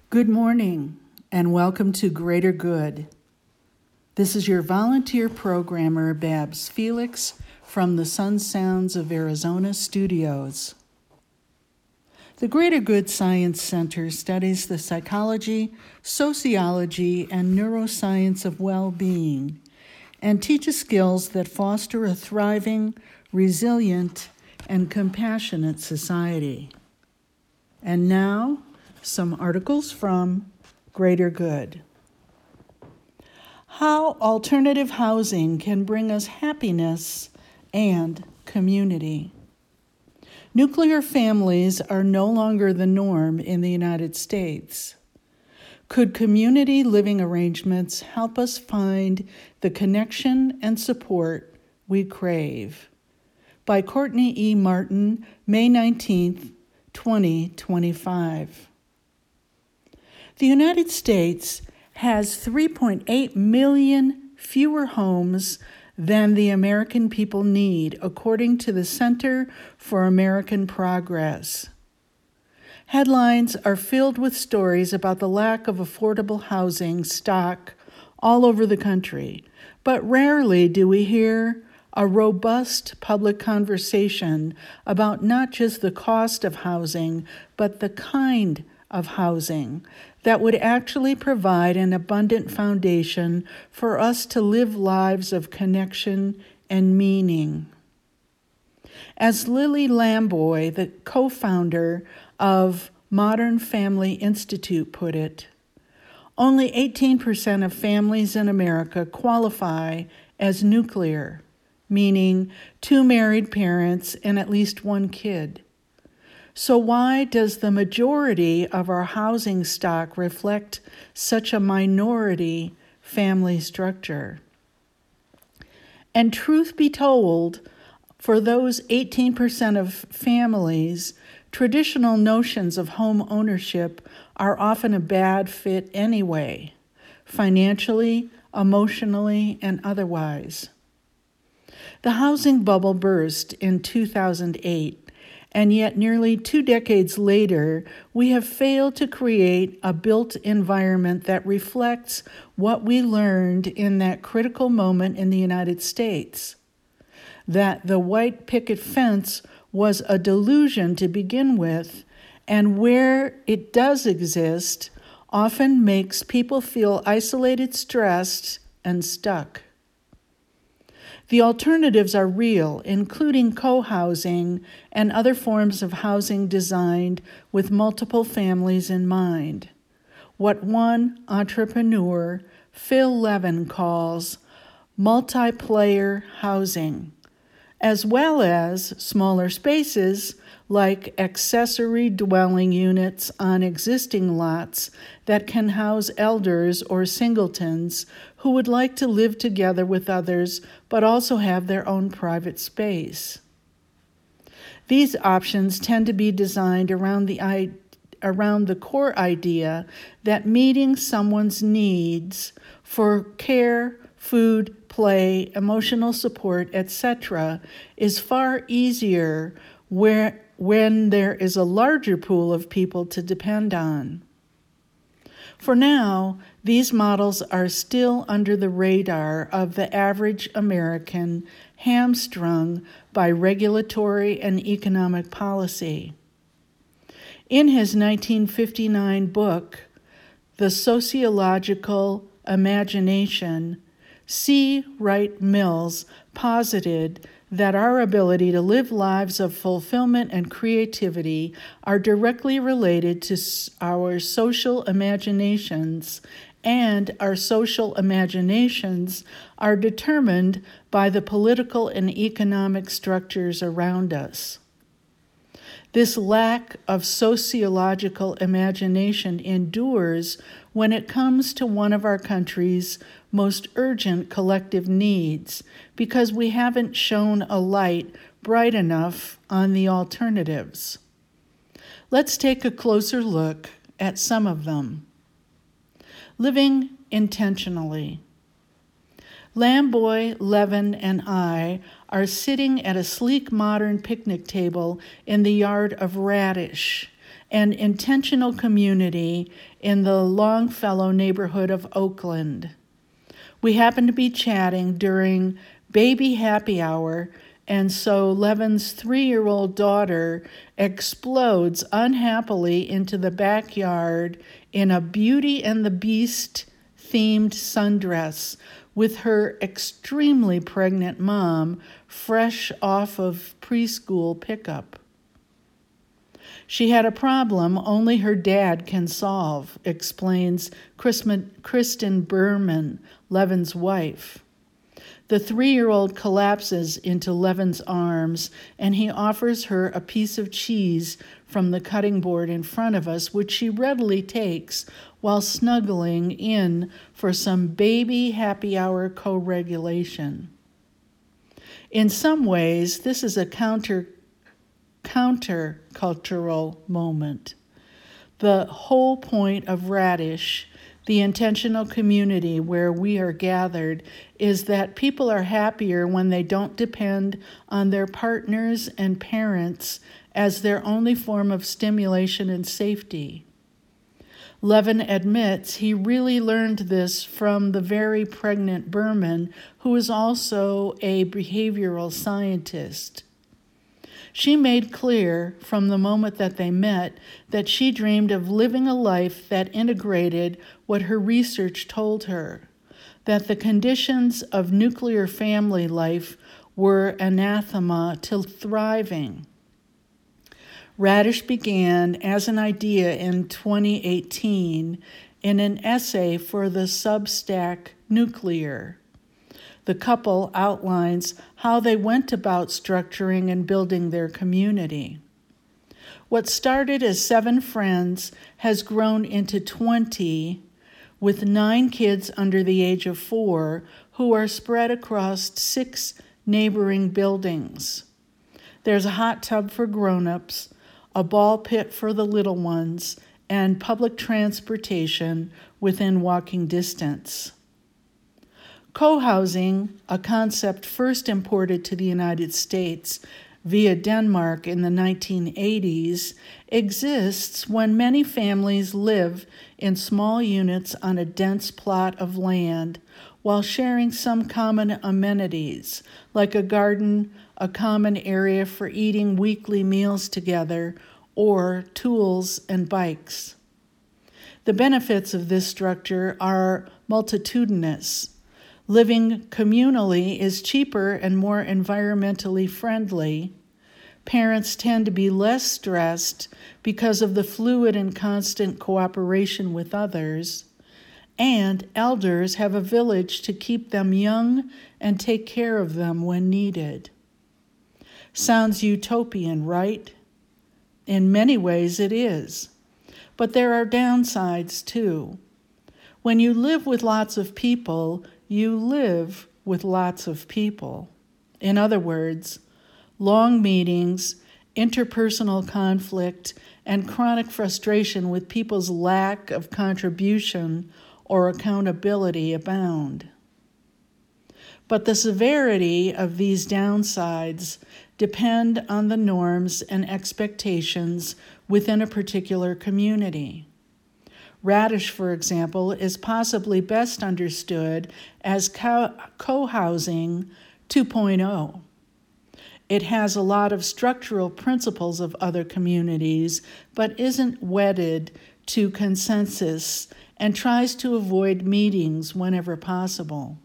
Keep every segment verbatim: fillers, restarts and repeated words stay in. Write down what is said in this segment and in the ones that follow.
Good morning and welcome to Greater Good. This is your volunteer programmer, Babs Felix, from the Sun Sounds of Arizona studios. The Greater Good Science Center studies the psychology, sociology, and neuroscience of well-being and teaches skills that foster a thriving, resilient, and compassionate society. And now, some articles from Greater Good. How alternative housing can bring us happiness and community. Nuclear families are no longer the norm in the United States. Could community living arrangements help us find the connection and support we crave? By Courtney E. Martin, May nineteenth, twenty twenty-five. The United States has three point eight million fewer homes than the American people need, according to the Center for American Progress. Headlines are filled with stories about the lack of affordable housing stock all over the country, but rarely do we hear a robust public conversation about not just the cost of housing, but the kind of housing that would actually provide an abundant foundation for us to live lives of connection and meaning. As Lily Lamboy, the co-founder of Modern Family Institute, put it, only eighteen percent of families in America qualify as nuclear, meaning two married parents and at least one kid. So why does the majority of our housing stock reflect such a minority family structure? And truth be told, for those eighteen percent of families, traditional notions of home ownership are often a bad fit anyway, financially, emotionally, and otherwise. The housing bubble burst in two thousand eight. And yet nearly two decades later, we have failed to create a built environment that reflects what we learned in that critical moment in the United States, that the white picket fence was a delusion to begin with, and where it does exist, often makes people feel isolated, stressed, and stuck. The alternatives are real, including co-housing and other forms of housing designed with multiple families in mind. What one entrepreneur, Phil Levin, calls multiplayer housing, as well as smaller spaces like accessory dwelling units on existing lots that can house elders or singletons who would like to live together with others but also have their own private space. These options tend to be designed around the I- around the core idea that meeting someone's needs for care, food, play, emotional support, et cetera is far easier where when there is a larger pool of people to depend on. For now, these models are still under the radar of the average American, hamstrung by regulatory and economic policy. In his nineteen fifty-nine book, The Sociological Imagination, C. Wright Mills posited that our ability to live lives of fulfillment and creativity are directly related to our social imaginations, and our social imaginations are determined by the political and economic structures around us. This lack of sociological imagination endures when it comes to one of our country's most urgent collective needs, because we haven't shone a light bright enough on the alternatives. Let's take a closer look at some of them. Living intentionally. Lamboy, Levin, and I are sitting at a sleek modern picnic table in the yard of Radish, and intentional community in the Longfellow neighborhood of Oakland. We happened to be chatting during baby happy hour, and so Levin's three-year-old daughter explodes unhappily into the backyard in a Beauty and the Beast themed sundress with her extremely pregnant mom fresh off of preschool pickup. She had a problem only her dad can solve, explains Kristen Berman, Levin's wife. The three-year-old collapses into Levin's arms, and he offers her a piece of cheese from the cutting board in front of us, which she readily takes while snuggling in for some baby happy hour co-regulation. In some ways, this is a counter counter-cultural moment. The whole point of Radish, the intentional community where we are gathered, is that people are happier when they don't depend on their partners and parents as their only form of stimulation and safety. Levin admits he really learned this from the very pregnant Berman, who is also a behavioral scientist. She made clear from the moment that they met that she dreamed of living a life that integrated what her research told her, that the conditions of nuclear family life were anathema to thriving. Radish began as an idea in twenty eighteen in an essay for the Substack Nuclear. The couple outlines how they went about structuring and building their community. What started as seven friends has grown into twenty, with nine kids under the age of four who are spread across six neighboring buildings. There's a hot tub for grown-ups, a ball pit for the little ones, and public transportation within walking distance. Co-housing, a concept first imported to the United States via Denmark in the nineteen eighties, exists when many families live in small units on a dense plot of land while sharing some common amenities, like a garden, a common area for eating weekly meals together, or tools and bikes. The benefits of this structure are multitudinous. Living communally is cheaper and more environmentally friendly. Parents tend to be less stressed because of the fluid and constant cooperation with others. And elders have a village to keep them young and take care of them when needed. Sounds utopian, right? In many ways it is. But there are downsides too. When you live with lots of people, you live with lots of people. In other words, long meetings, interpersonal conflict, and chronic frustration with people's lack of contribution or accountability abound. But the severity of these downsides depend on the norms and expectations within a particular community. Radish, for example, is possibly best understood as co- co-housing two point oh. It has a lot of structural principles of other communities, but isn't wedded to consensus and tries to avoid meetings whenever possible.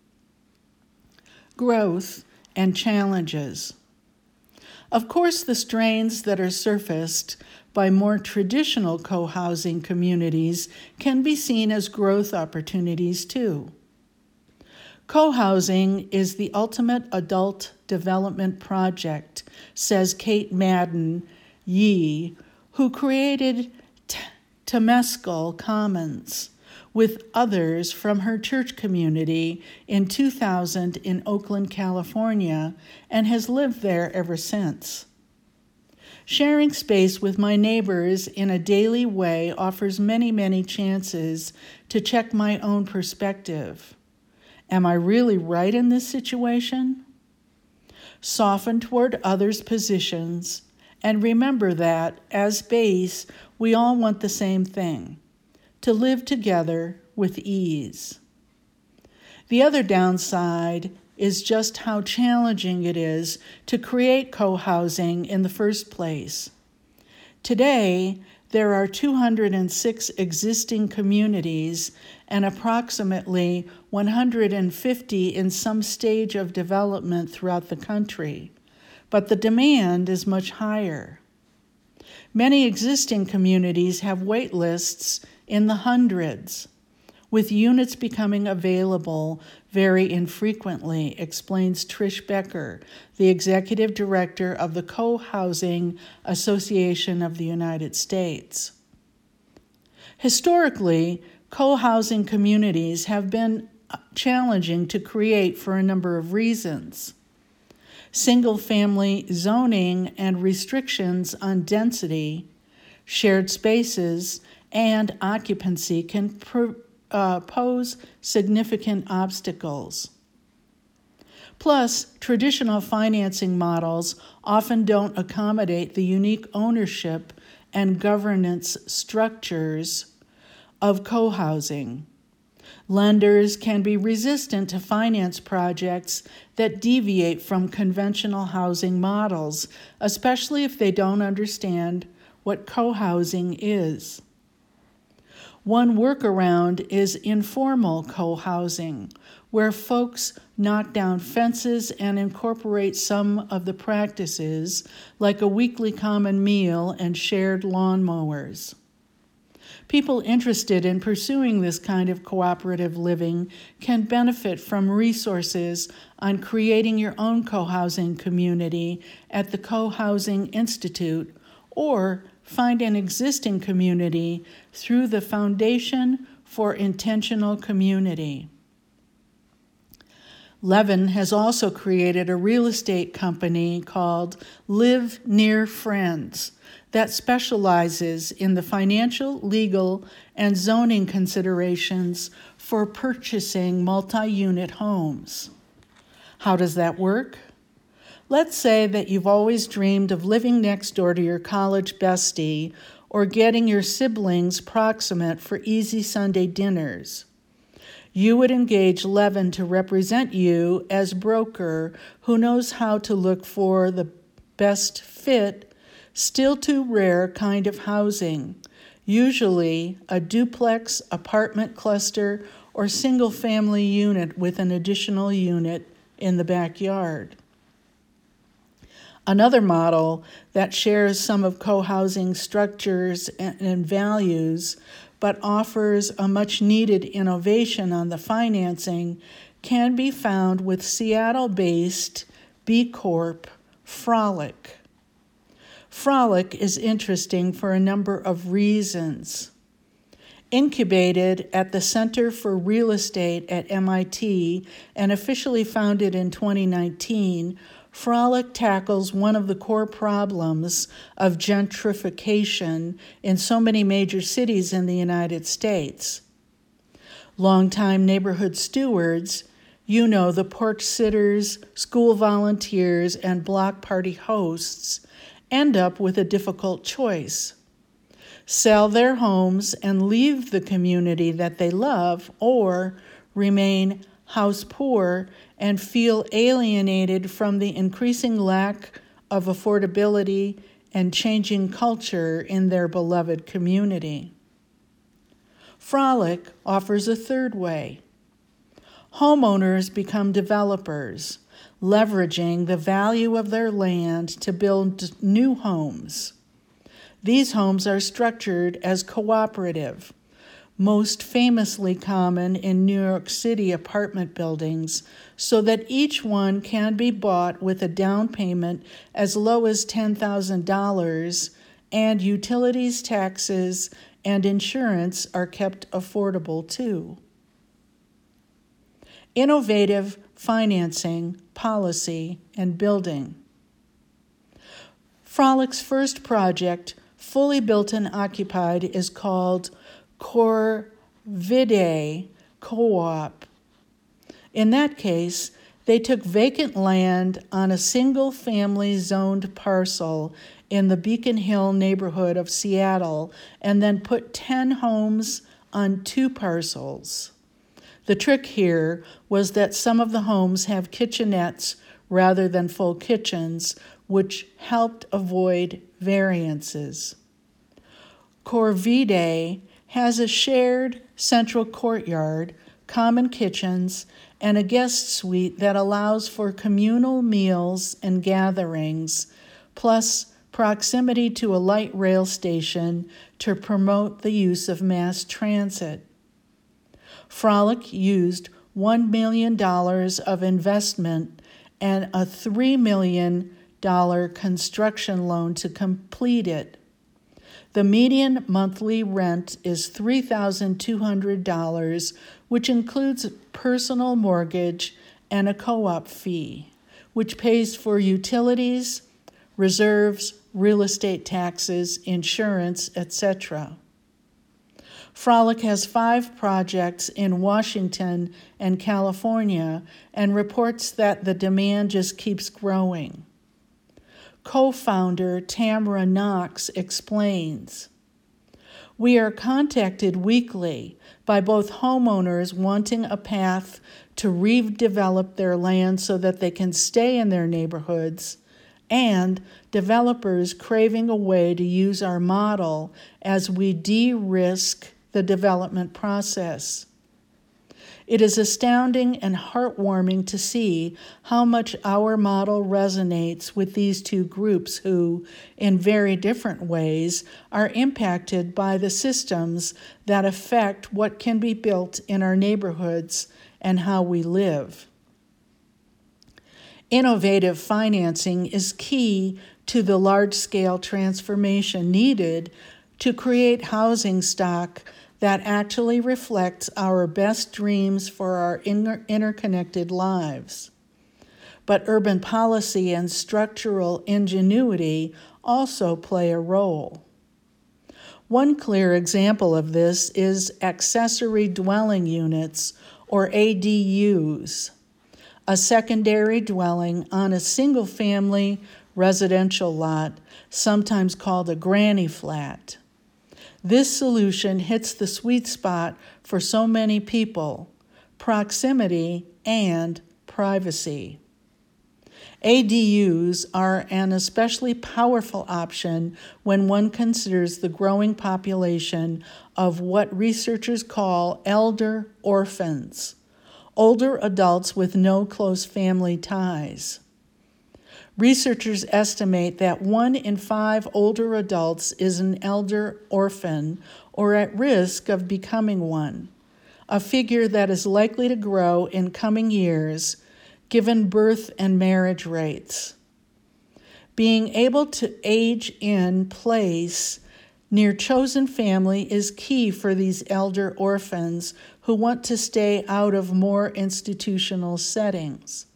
Growth and challenges. Of course, the strains that are surfaced by more traditional co-housing communities can be seen as growth opportunities too. Co-housing is the ultimate adult development project, says Kate Madden Yee, who created T- Temescal Commons with others from her church community in two thousand in Oakland, California, and has lived there ever since. Sharing space with my neighbors in a daily way offers many, many chances to check my own perspective. Am I really right in this situation? Soften toward others' positions And remember that, as base, we all want the same thing: to live together with ease. The other downside is just how challenging it is to create co-housing in the first place. Today, there are two hundred six existing communities and approximately one hundred fifty in some stage of development throughout the country, but the demand is much higher. Many existing communities have wait lists in the hundreds, with units becoming available very infrequently, explains Trish Becker, the executive director of the Co-Housing Association of the United States. Historically, co-housing communities have been challenging to create for a number of reasons. Single-family zoning and restrictions on density, shared spaces, and occupancy can pr- uh, pose significant obstacles. Plus, traditional financing models often don't accommodate the unique ownership and governance structures of co-housing. Lenders can be resistant to finance projects that deviate from conventional housing models, especially if they don't understand what co-housing is. One workaround is informal co-housing, where folks knock down fences and incorporate some of the practices, like a weekly common meal and shared lawnmowers. People interested in pursuing this kind of cooperative living can benefit from resources on creating your own co-housing community at the Co-Housing Institute, or find an existing community through the Foundation for Intentional Community. Levin has also created a real estate company called Live Near Friends that specializes in the financial, legal, and zoning considerations for purchasing multi-unit homes. How does that work? Let's say that you've always dreamed of living next door to your college bestie or getting your siblings proximate for easy Sunday dinners. You would engage Levin to represent you as broker who knows how to look for the best fit, still too rare kind of housing, usually a duplex, apartment cluster, or single-family unit with an additional unit in the backyard. Another model that shares some of co-housing structures and values, but offers a much-needed innovation on the financing, can be found with Seattle-based B Corp Frolic. Frolic is interesting for a number of reasons. Incubated at the Center for Real Estate at M I T and officially founded in twenty nineteen, Frolic tackles one of the core problems of gentrification in so many major cities in the United States. Longtime neighborhood stewards, you know, the porch sitters, school volunteers, and block party hosts, end up with a difficult choice: sell their homes and leave the community that they love, or remain house poor and feel alienated from the increasing lack of affordability and changing culture in their beloved community. Frolic offers a third way. Homeowners become developers, leveraging the value of their land to build new homes. These homes are structured as cooperative, most famously common in New York City apartment buildings, so that each one can be bought with a down payment as low as ten thousand dollars, and utilities, taxes, and insurance are kept affordable too. Innovative financing, policy, and building. Frolic's first project, fully built and occupied, is called Corvidae Co-op. In that case, they took vacant land on a single-family zoned parcel in the Beacon Hill neighborhood of Seattle and then put ten homes on two parcels. The trick here was that some of the homes have kitchenettes rather than full kitchens, which helped avoid variances. Corvide has a shared central courtyard, common kitchens, and a guest suite that allows for communal meals and gatherings, plus proximity to a light rail station to promote the use of mass transit. Frolic used one million dollars of investment and a three million dollars construction loan to complete it. The median monthly rent is three thousand two hundred dollars, which includes a personal mortgage and a co-op fee, which pays for utilities, reserves, real estate taxes, insurance, et cetera. Frolic has five projects in Washington and California and reports that the demand just keeps growing. Co-founder Tamara Knox explains, "We are contacted weekly by both homeowners wanting a path to redevelop their land so that they can stay in their neighborhoods, and developers craving a way to use our model as we de-risk the development process. It is astounding and heartwarming to see how much our model resonates with these two groups who, in very different ways, are impacted by the systems that affect what can be built in our neighborhoods and how we live." Innovative financing is key to the large-scale transformation needed to create housing stock that actually reflects our best dreams for our inter- interconnected lives. But urban policy and structural ingenuity also play a role. One clear example of this is accessory dwelling units, or A D Us, a secondary dwelling on a single-family residential lot, sometimes called a granny flat. This solution hits the sweet spot for so many people: proximity and privacy. A D Us are an especially powerful option when one considers the growing population of what researchers call elder orphans, older adults with no close family ties. Researchers estimate that one in five older adults is an elder orphan or at risk of becoming one, a figure that is likely to grow in coming years given birth and marriage rates. Being able to age in place near chosen family is key for these elder orphans who want to stay out of more institutional settings.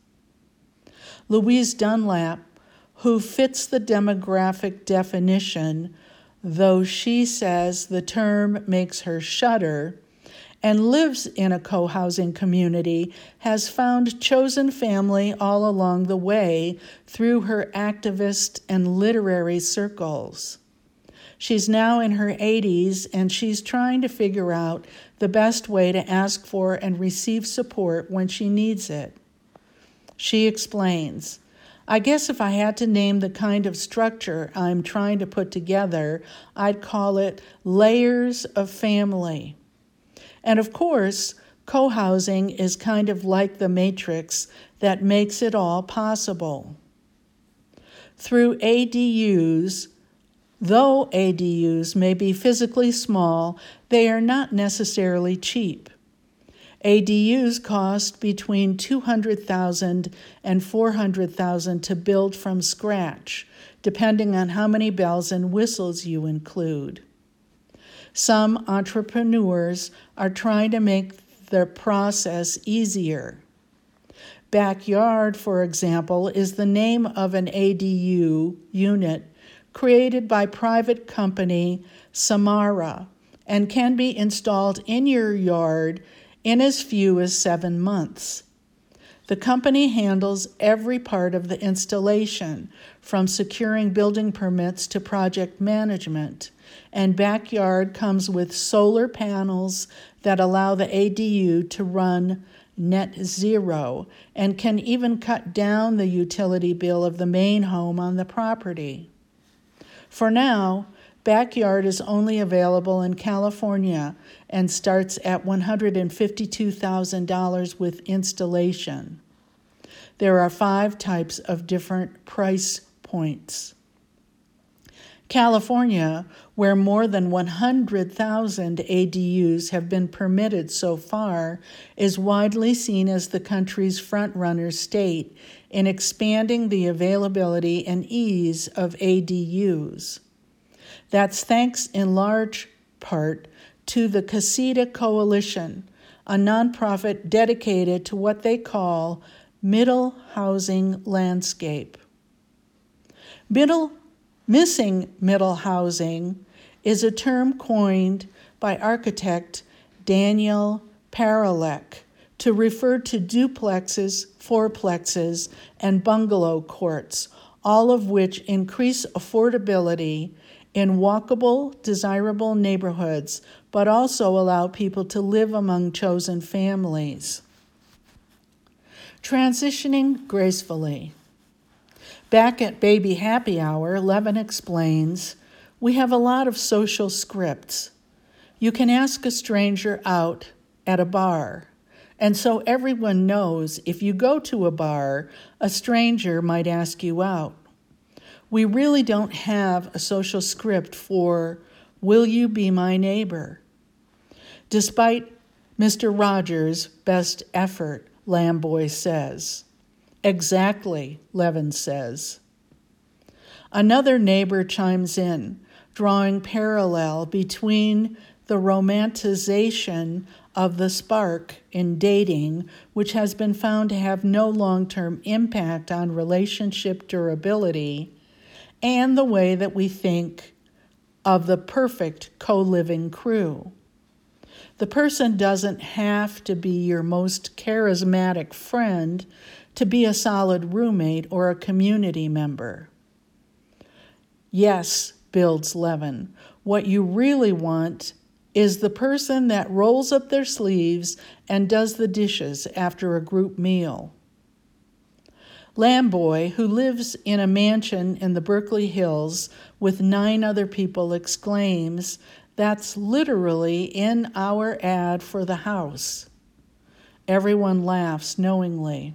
Louise Dunlap, who fits the demographic definition, though she says the term makes her shudder, and lives in a co-housing community, has found chosen family all along the way through her activist and literary circles. She's now in her eighties, and she's trying to figure out the best way to ask for and receive support when she needs it. She explains, "I guess if I had to name the kind of structure I'm trying to put together, I'd call it layers of family. And of course, co-housing is kind of like the matrix that makes it all possible." Through A D Us, though A D Us may be physically small, they are not necessarily cheap. A D Us cost between two hundred thousand dollars and four hundred thousand dollars to build from scratch, depending on how many bells and whistles you include. Some entrepreneurs are trying to make the process easier. Backyard, for example, is the name of an A D U unit created by private company Samara and can be installed in your yard in as few as seven months. The company handles every part of the installation, from securing building permits to project management, and Backyard comes with solar panels that allow the A D U to run net zero and can even cut down the utility bill of the main home on the property. For now, Backyard is only available in California and starts at one hundred fifty-two thousand dollars with installation. There are five types of different price points. California, where more than one hundred thousand A D Us have been permitted so far, is widely seen as the country's front-runner state in expanding the availability and ease of A D Us. That's thanks in large part to the Casita Coalition, a nonprofit dedicated to what they call middle housing landscape. Middle Missing middle housing is a term coined by architect Daniel Paralek to refer to duplexes, fourplexes, and bungalow courts, all of which increase affordability in walkable, desirable neighborhoods, but also allow people to live among chosen families. Transitioning gracefully. Back at Baby Happy Hour, Levin explains, we have a lot of social scripts. You can ask a stranger out at a bar, and so everyone knows if you go to a bar, a stranger might ask you out. We really don't have a social script for, will you be my neighbor? Despite Mister Rogers' best effort, Lamboy says. Exactly, Levin says. Another neighbor chimes in, drawing parallel between the romanticization of the spark in dating, which has been found to have no long-term impact on relationship durability, and the way that we think of the perfect co-living crew. The person doesn't have to be your most charismatic friend to be a solid roommate or a community member. Yes, builds Levin, what you really want is the person that rolls up their sleeves and does the dishes after a group meal. Lamboy, who lives in a mansion in the Berkeley Hills with nine other people, exclaims, that's literally in our ad for the house. Everyone laughs knowingly.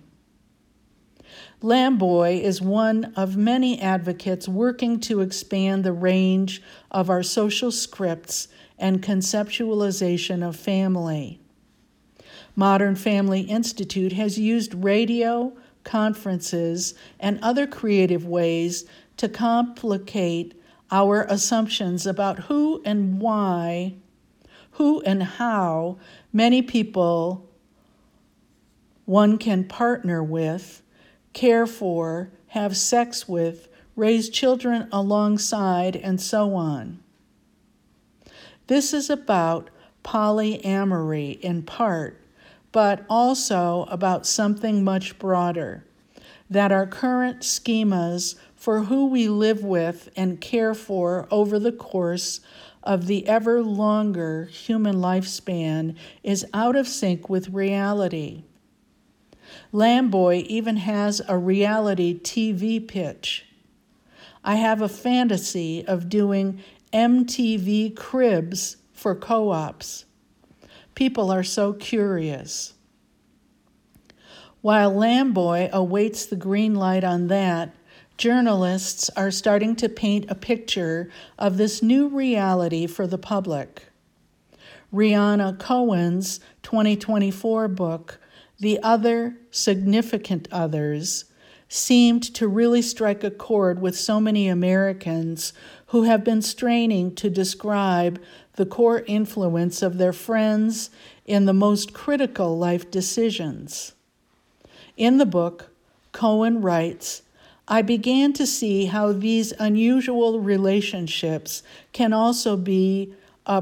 Lamboy is one of many advocates working to expand the range of our social scripts and conceptualization of family. Modern Family Institute has used radio, conferences, and other creative ways to complicate our assumptions about who and why, who and how many people one can partner with, care for, have sex with, raise children alongside, and so on. This is about polyamory in part, but also about something much broader, that our current schemas for who we live with and care for over the course of the ever longer human lifespan is out of sync with reality. Lamboy even has a reality T V pitch. I have a fantasy of doing M T V cribs for co-ops. People are so curious. While Lamboy awaits the green light on that, journalists are starting to paint a picture of this new reality for the public. Rihanna Cohen's twenty twenty-four book, The Other Significant Others, seemed to really strike a chord with so many Americans who have been straining to describe the core influence of their friends in the most critical life decisions. In the book, Cohen writes, I began to see how these unusual relationships can also be a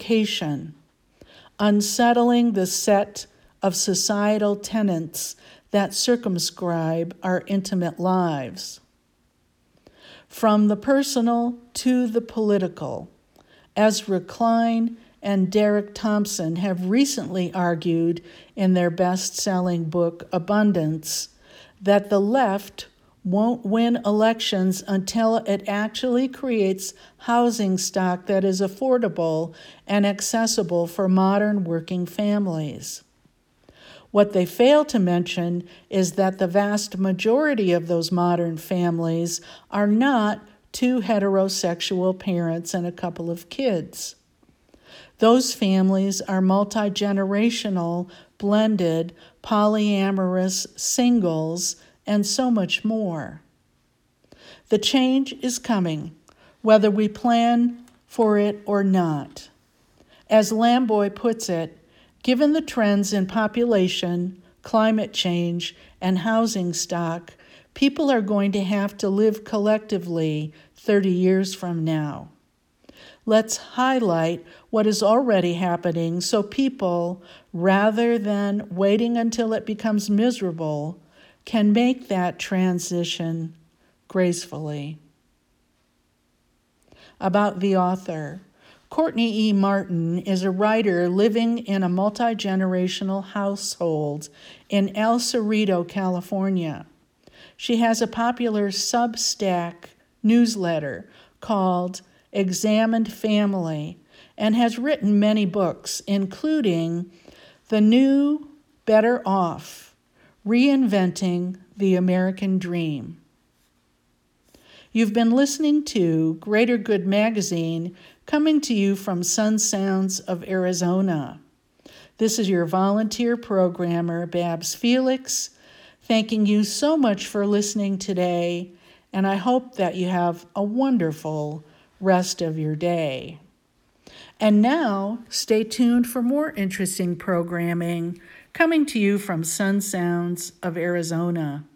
provocation, unsettling the set of societal tenets that circumscribe our intimate lives. From the personal to the political, Ezra Klein and Derek Thompson have recently argued in their best-selling book, Abundance, that the left won't win elections until it actually creates housing stock that is affordable and accessible for modern working families. What they fail to mention is that the vast majority of those modern families are not two heterosexual parents and a couple of kids. Those families are multi-generational, blended, polyamorous, singles, and so much more. The change is coming, whether we plan for it or not. As Lamboy puts it, given the trends in population, climate change, and housing stock, people are going to have to live collectively thirty years from now. Let's highlight what is already happening so people, rather than waiting until it becomes miserable, can make that transition gracefully. About the author. Courtney E. Martin is a writer living in a multi-generational household in El Cerrito, California. She has a popular Substack newsletter called Examined Family and has written many books, including The New Better Off, Reinventing the American Dream. You've been listening to Greater Good Magazine, coming to you from Sun Sounds of Arizona. This is your volunteer programmer, Babs Felix, thanking you so much for listening today, and I hope that you have a wonderful rest of your day. And now, stay tuned for more interesting programming coming to you from Sun Sounds of Arizona.